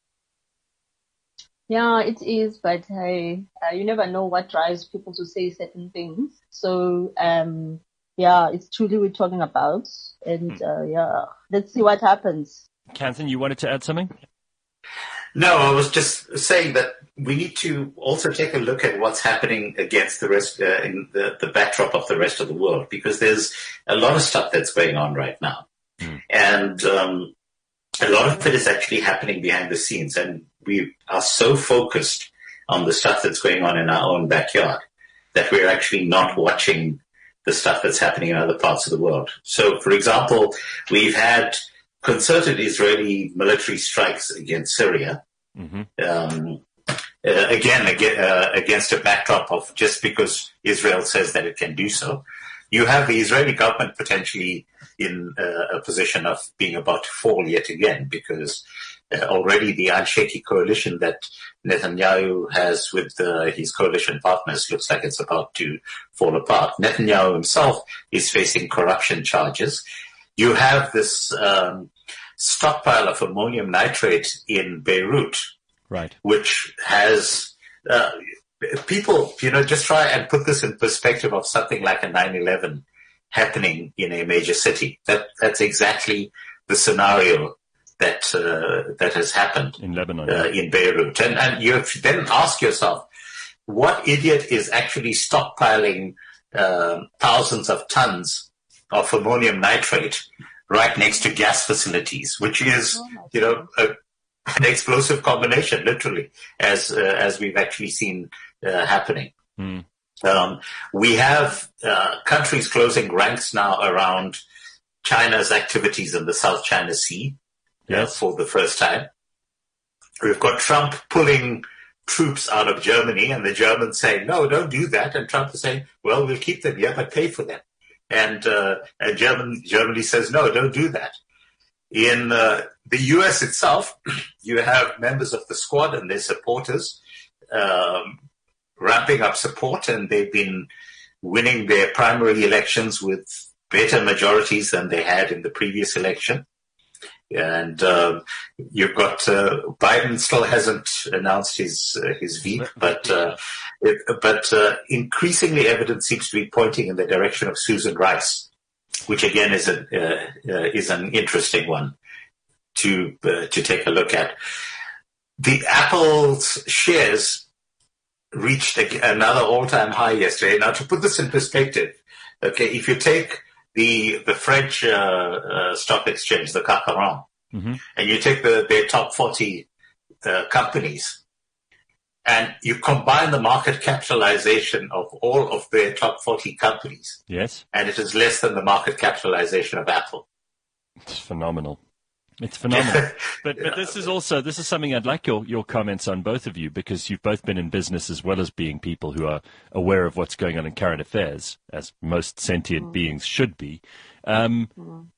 Yeah, it is, but hey, uh, you never know what drives people to say certain things. So, um, yeah, it's Thuli we're talking about, and uh, yeah, let's see what happens. Kanthan, you wanted to add something? No, I was just saying that we need to also take a look at what's happening against the rest, uh, in the, the backdrop of the rest of the world, because there's a lot of stuff that's going on right now. Mm. And um, a lot of it is actually happening behind the scenes. And we are so focused on the stuff that's going on in our own backyard that we're actually not watching the stuff that's happening in other parts of the world. So, for example, we've had concerted Israeli military strikes against Syria. Mm-hmm. Um, uh, again, again uh, against a backdrop of just because Israel says that it can do so. You have the Israeli government potentially in uh, a position of being about to fall yet again, because uh, already the unshaky coalition that Netanyahu has with uh, his coalition partners looks like it's about to fall apart. Netanyahu himself is facing corruption charges. You have this um, stockpile of ammonium nitrate in Beirut, right, which has uh, people, you know, just try and put this in perspective of something like a nine eleven happening in a major city. That that's exactly the scenario that uh, that has happened in Lebanon, uh, in Beirut. And, and you then ask yourself, what idiot is actually stockpiling uh, thousands of tons of ammonium nitrate right next to gas facilities, which is, you know, a, an explosive combination, literally, as uh, as we've actually seen uh, happening. Mm. Um, we have uh, countries closing ranks now around China's activities in the South China Sea. Yes. Uh, for the first time. We've got Trump pulling troops out of Germany, and the Germans saying, no, don't do that. And Trump is saying, well, we'll keep them here, but pay for them. And, uh, and German, Germany says, no, don't do that. In uh, the U S itself, you have members of the Squad and their supporters um, ramping up support, and they've been winning their primary elections with better majorities than they had in the previous election. And uh, you've got uh, Biden still hasn't announced his uh, his veto, but uh, it, but uh, increasingly evidence seems to be pointing in the direction of Susan Rice, which again is a uh, uh, is an interesting one to uh, to take a look at. The Apple's shares reached a, another all-time high yesterday. Now, to put this in perspective, okay, if you take the the French uh, uh, stock exchange, the C A C forty, mm-hmm. and you take the, their top forty uh, companies, and you combine the market capitalization of all of their top forty companies, yes, and it is less than the market capitalization of Apple. It's phenomenal. It's phenomenal. But but this is also, this is something I'd like your, your comments on, both of you, because you've both been in business as well as being people who are aware of what's going on in current affairs, as most sentient mm. beings should be. Um, mm.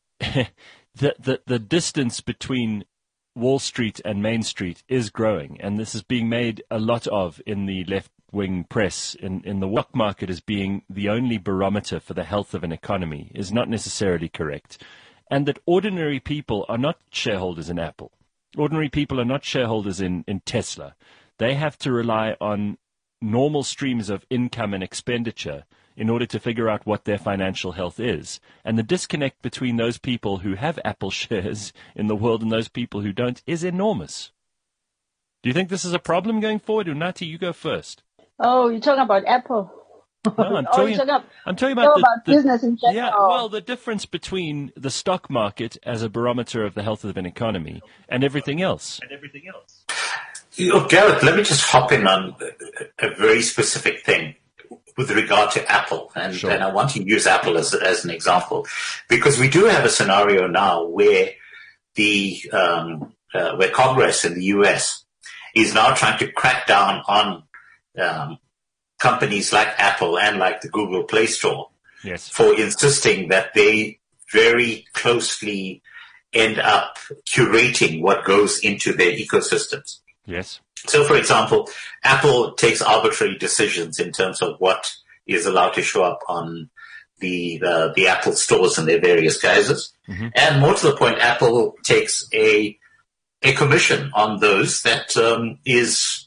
the, the, the distance between Wall Street and Main Street is growing, and this is being made a lot of in the left-wing press, in, in the stock market as being the only barometer for the health of an economy is not necessarily correct. And that ordinary people are not shareholders in Apple. Ordinary people are not shareholders in, in Tesla. They have to rely on normal streams of income and expenditure in order to figure out what their financial health is. And the disconnect between those people who have Apple shares in the world and those people who don't is enormous. Do you think this is a problem going forward? Unati, you go first. Oh, you're talking about Apple. No, I'm talking, oh, about, I'm talking about, the, about the, business in general. Yeah, well, the difference between the stock market as a barometer of the health of an economy and everything else. And everything else. You know, Gareth, let me just hop in on a, a very specific thing with regard to Apple, and, sure. and I want to use Apple as as an example, because we do have a scenario now where the um, uh, where Congress in the U S is now trying to crack down on um, companies like Apple and like the Google Play Store, yes, for insisting that they very closely end up curating what goes into their ecosystems. Yes. So, for example, Apple takes arbitrary decisions in terms of what is allowed to show up on the uh, the Apple stores in their various guises. Mm-hmm. And more to the point, Apple takes a a commission on those that um, is...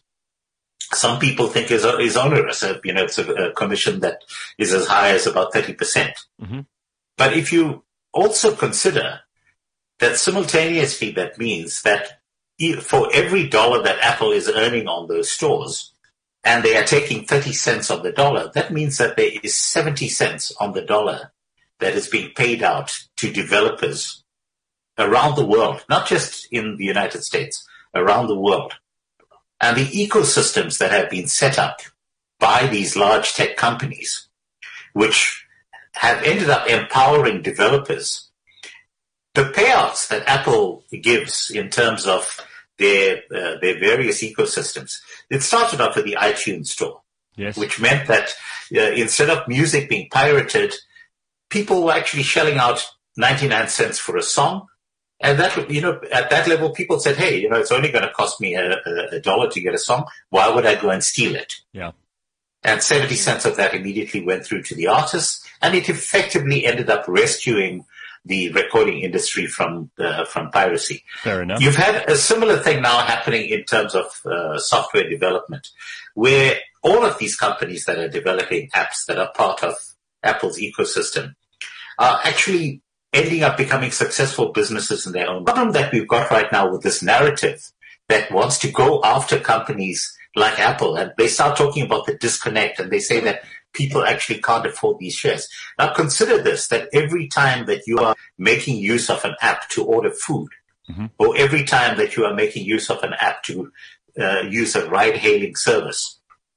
some people think is is onerous. You know, it's a, a commission that is as high as about thirty percent. Mm-hmm. But if you also consider that simultaneously, that means that for every dollar that Apple is earning on those stores, and they are taking thirty cents on the dollar, that means that there is seventy cents on the dollar that is being paid out to developers around the world, not just in the United States, around the world. And the ecosystems that have been set up by these large tech companies, which have ended up empowering developers, the payouts that Apple gives in terms of their uh, their various ecosystems, it started off with the iTunes store, yes. which meant that uh, instead of music being pirated, people were actually shelling out ninety-nine cents for a song. And that, you know, at that level, people said, hey, you know, it's only going to cost me a, a, a dollar to get a song. Why would I go and steal it? Yeah. And seventy cents of that immediately went through to the artists, and it effectively ended up rescuing the recording industry from uh, from piracy. Fair enough. You've had a similar thing now happening in terms of uh, software development, where all of these companies that are developing apps that are part of Apple's ecosystem are actually ending up becoming successful businesses in their own. The problem that we've got right now with this narrative that wants to go after companies like Apple, and they start talking about the disconnect, and they say that people actually can't afford these shares. Now consider this, that every time that you are making use of an app to order food, mm-hmm. or every time that you are making use of an app to uh, use a ride-hailing service,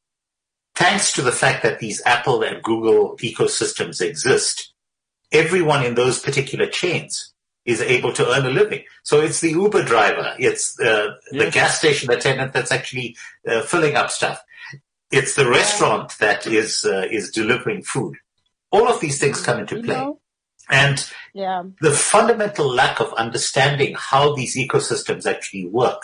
thanks to the fact that these Apple and Google ecosystems exist, everyone in those particular chains is able to earn a living. So it's the Uber driver, it's uh, yes. the gas station attendant that's actually uh, filling up stuff. It's the restaurant that is uh, is delivering food. All of these things come into play. And yeah. the fundamental lack of understanding how these ecosystems actually work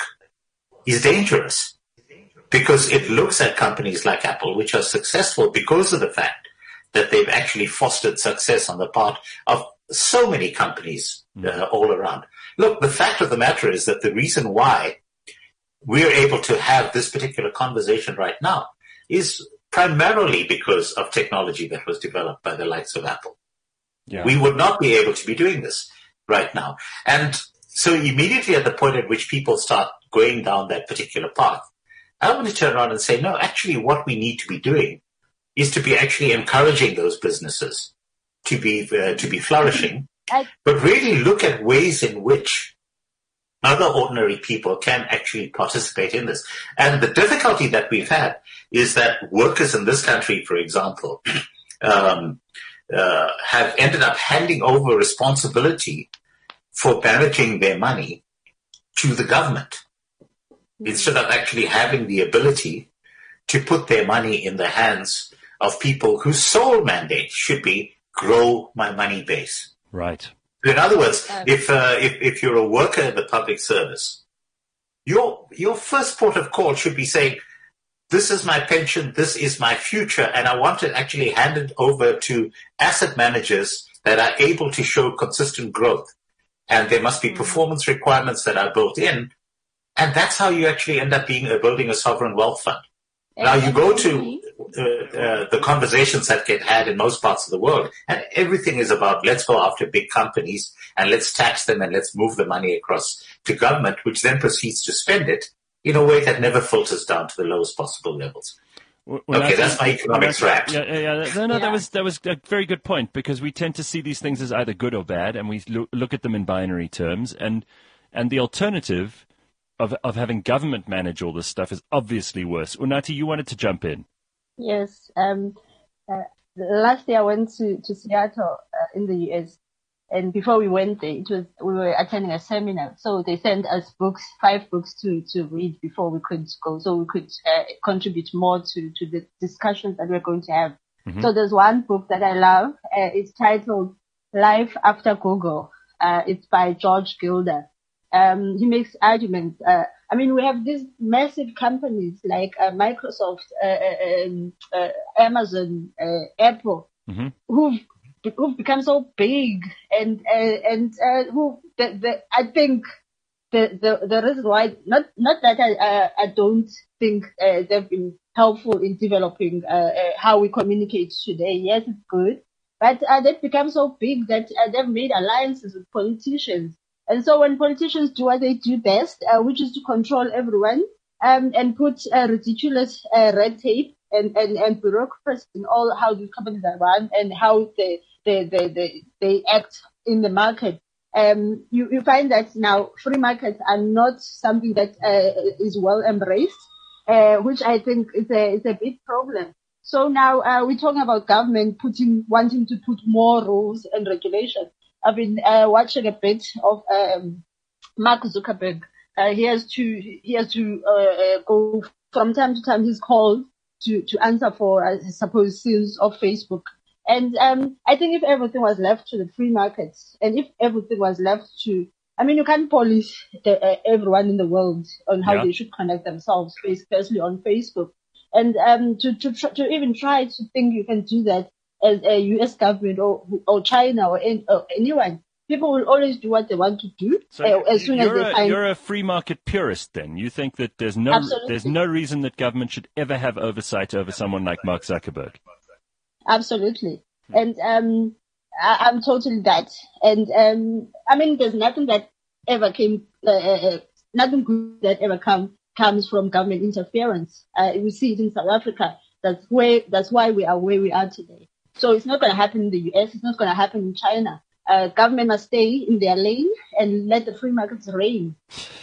is dangerous, because it looks at companies like Apple, which are successful because of the fact that they've actually fostered success on the part of so many companies uh, all around. Look, the fact of the matter is that the reason why we're able to have this particular conversation right now is primarily because of technology that was developed by the likes of Apple. Yeah. We would not be able to be doing this right now. And so immediately at the point at which people start going down that particular path, I want to turn around and say, no, actually what we need to be doing is to be actually encouraging those businesses to be uh, to be flourishing, I, but really look at ways in which other ordinary people can actually participate in this. And the difficulty that we've had is that workers in this country, for example, um, uh, have ended up handing over responsibility for managing their money to the government, instead of actually having the ability to put their money in the hands of people whose sole mandate should be grow my money base. Right. In other words, if, uh, if if you're a worker in the public service, your your first port of call should be saying, this is my pension, this is my future, and I want to actually hand it over to asset managers that are able to show consistent growth. And there must be mm-hmm. performance requirements that are built in. And that's how you actually end up being uh, building a sovereign wealth fund. Now you go to uh, uh, the conversations that get had in most parts of the world, and everything is about let's go after big companies and let's tax them and let's move the money across to government, which then proceeds to spend it in a way that never filters down to the lowest possible levels. Well, okay, that's my economics wrap. Yeah, yeah, yeah. No, no, that was that was a very good point, because we tend to see these things as either good or bad, and we lo- look at them in binary terms, and and the alternative Of, of having government manage all this stuff is obviously worse. Unathi, you wanted to jump in. Yes. Um, uh, last year I went to, to Seattle uh, in the U S, and before we went there, it was we were attending a seminar. So they sent us books, five books to, to read before we could go, so we could uh, contribute more to, to the discussions that we're going to have. Mm-hmm. So there's one book that I love. Uh, it's titled Life After Google. Uh, it's by George Gilder. Um, he makes arguments. Uh, I mean, we have these massive companies like uh, Microsoft, uh, um, uh, Amazon, uh, Apple, mm-hmm. who've who've become so big, and uh, and uh, who the, the, I think the, the the reason why not not that I uh, I don't think uh, they've been helpful in developing uh, uh, how we communicate today. Yes, it's good, but uh, they've become so big that uh, they've made alliances with politicians. And so when politicians do what they do best, uh, which is to control everyone, um, and put uh, ridiculous uh, red tape and, and, and bureaucracy in all how these companies are run and how they, they, they, they, they act in the market, um, you, you find that now free markets are not something that uh, is well embraced, uh, which I think is a, is a big problem. So now uh, we're talking about government putting, wanting to put more rules and regulations. I've been uh, watching a bit of um, Mark Zuckerberg. Uh, he has to he has to uh, uh, go from time to time. He's called to to answer for, I suppose, sins of Facebook. And um, I think if everything was left to the free markets, and if everything was left to, I mean, you can't police the, uh, everyone in the world on how yeah. they should conduct themselves, especially on Facebook. And um, to to tr- to even try to think you can do that as a U S government or or China or, any, or anyone, people will always do what they want to do so uh, as soon as they a, find. You're a free market purist, then. You think that there's no Absolutely. there's no reason that government should ever have oversight over someone like Mark Zuckerberg. Absolutely, and um, I, I'm totally that. And um, I mean, there's nothing that ever came, uh, uh, nothing good that ever come comes from government interference. Uh, we see it in South Africa. That's where that's why we are where we are today. So it's not going to happen in the U S. It's not going to happen in China. Uh, government must stay in their lane and let the free markets reign.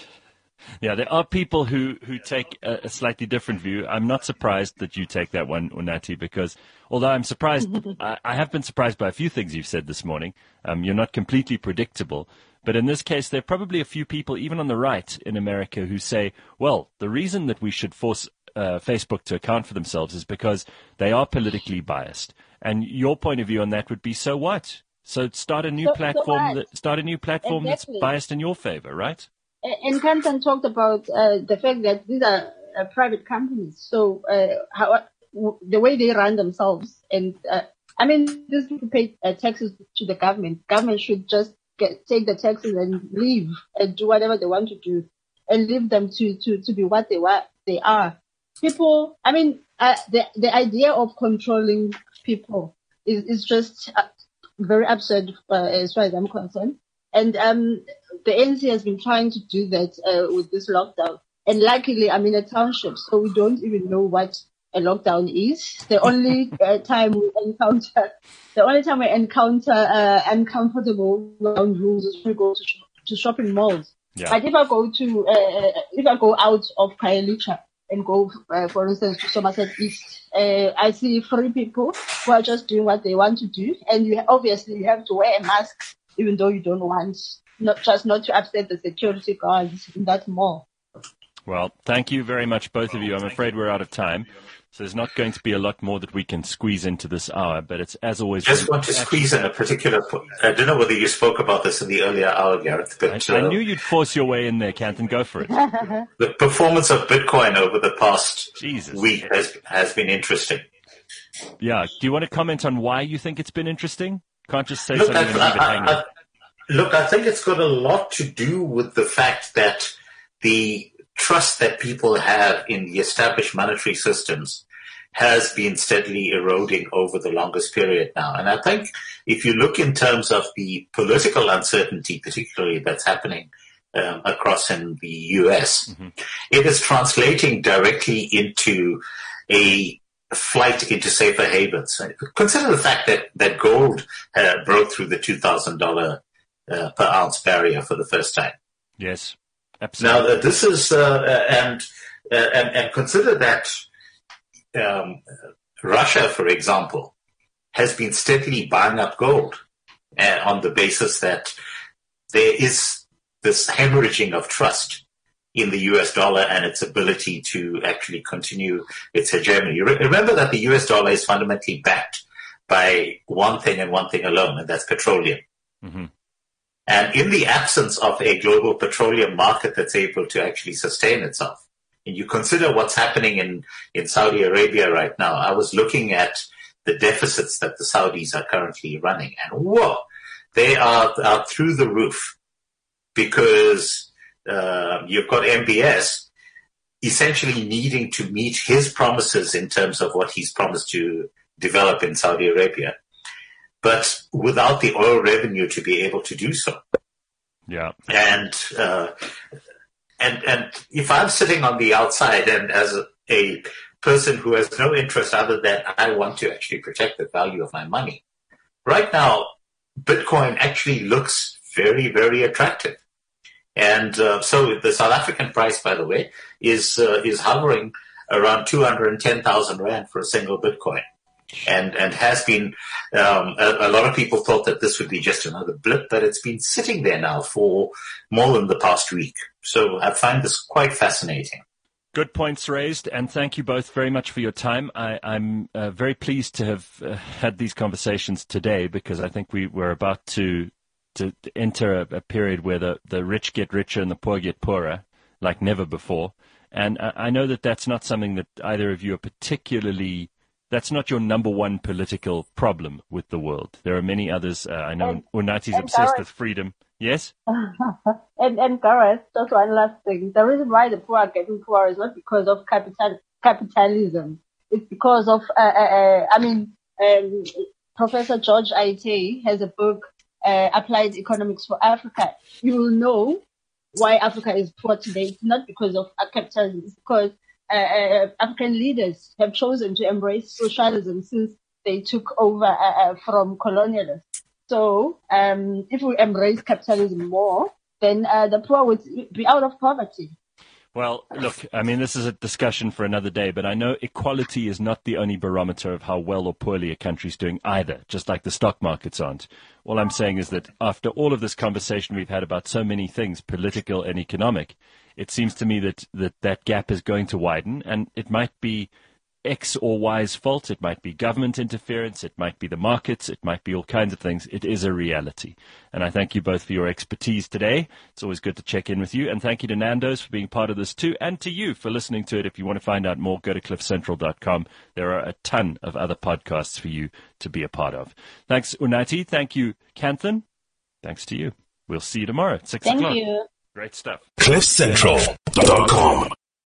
Yeah, there are people who, who take a, a slightly different view. I'm not surprised that you take that one, Unathi, because although I'm surprised, I, I have been surprised by a few things you've said this morning. Um, you're not completely predictable. But in this case, there are probably a few people, even on the right in America, who say, well, the reason that we should force uh, Facebook to account for themselves is because they are politically biased. And your point of view on that would be, so what? So start a new So- so platform. what? that, start a new platform Exactly. that's biased in your favor, right? And Kantan talked about uh, the fact that these are uh, private companies. So uh, how w- the way they run themselves, and uh, I mean, these people pay uh, taxes to the government. Government should just get, take the taxes and leave and do whatever they want to do, and leave them to to to be what they wa- they are. People, I mean, uh, the the idea of controlling people is is just uh, very absurd uh, as far as I'm concerned. And um, the N C has been trying to do that uh, with this lockdown. And luckily, I'm in a township, so we don't even know what a lockdown is. The only uh, time we encounter, the only time we encounter uh, uncomfortable lockdown rules is when we go to, sh- to shopping malls. Yeah. But if I go to, uh, if I go out of Khayelitsha and go, uh, for instance, to Somerset East, uh, I see three people who are just doing what they want to do, and you obviously you have to wear a mask, even though you don't want, not just not to upset the security guards in that mall. Well, thank you very much, both of you. I'm afraid we're out of time. So there's not going to be a lot more that we can squeeze into this hour, but it's, as always... Just want to squeeze in a particular point. I don't know whether you spoke about this in the earlier hour, Gareth, but... I, I uh, knew you'd force your way in there, Canton. Go for it. the performance of Bitcoin over the past Jesus. week has has been interesting. Yeah. Do you want to comment on why you think it's been interesting? Can't just say Look, something I, and leave it I, hanging. I, look, I think it's got a lot to do with the fact that the trust that people have in the established monetary systems has been steadily eroding over the longest period now. And I think if you look in terms of the political uncertainty, particularly that's happening um, across in the U S, mm-hmm. it is translating directly into a flight into safer havens. Consider the fact that, that gold uh, broke through the two thousand dollars uh, per ounce barrier for the first time. Yes, absolutely. Now, uh, this is, uh, and, uh, and, and consider that um, Russia, for example, has been steadily buying up gold uh, on the basis that there is this hemorrhaging of trust in the U S dollar and its ability to actually continue its hegemony. Re- remember that the U S dollar is fundamentally backed by one thing and one thing alone, and that's petroleum. Mm-hmm. And in the absence of a global petroleum market that's able to actually sustain itself, and you consider what's happening in, in Saudi Arabia right now, I was looking at the deficits that the Saudis are currently running, and whoa, they are, are through the roof because Uh, you've got M B S essentially needing to meet his promises in terms of what he's promised to develop in Saudi Arabia, but without the oil revenue to be able to do so. Yeah. And, uh, and, and if I'm sitting on the outside and as a, a person who has no interest other than I want to actually protect the value of my money, right now, Bitcoin actually looks very, very attractive. And uh, so the South African price, by the way, is uh, is hovering around two hundred ten thousand rand for a single Bitcoin. And and has been, um, a, a lot of people thought that this would be just another blip, but it's been sitting there now for more than the past week. So I find this quite fascinating. Good points raised, and thank you both very much for your time. I, I'm uh, very pleased to have uh, had these conversations today because I think we were about to to, to enter a, a period where the, the rich get richer and the poor get poorer, like never before. And I, I know that that's not something that either of you are particularly, that's not your number one political problem with the world. There are many others. Uh, I know Unathi is obsessed Gareth, with freedom. Yes? and, and Gareth, just one last thing. The reason why the poor are getting poorer is not because of capital, capitalism. It's because of, uh, uh, I mean, um, Professor George Aite has a book, uh, Applied Economics for Africa. You will know why Africa is poor today. It's not because of capitalism. It's because uh, uh, African leaders have chosen to embrace socialism since they took over uh, uh, from colonialists. So um, if we embrace capitalism more, then uh, the poor would be out of poverty. Well, look, I mean, this is a discussion for another day, but I know equality is not the only barometer of how well or poorly a country's doing either, just like the stock markets aren't. All I'm saying is that after all of this conversation we've had about so many things, political and economic, it seems to me that that, that gap is going to widen, and it might be X or Y's fault. It might be government interference. It might be the markets. It might be all kinds of things. It is a reality. And I thank you both for your expertise today. It's always good to check in with you. And thank you to Nando's for being part of this too, and to you for listening to it. If you want to find out more, go to cliff central dot com. There are a ton of other podcasts for you to be a part of. Thanks, Unathi. Thank you, Kanthan. Thanks to you. We'll see you tomorrow at six Thank o'clock. you. Great stuff. cliff central dot com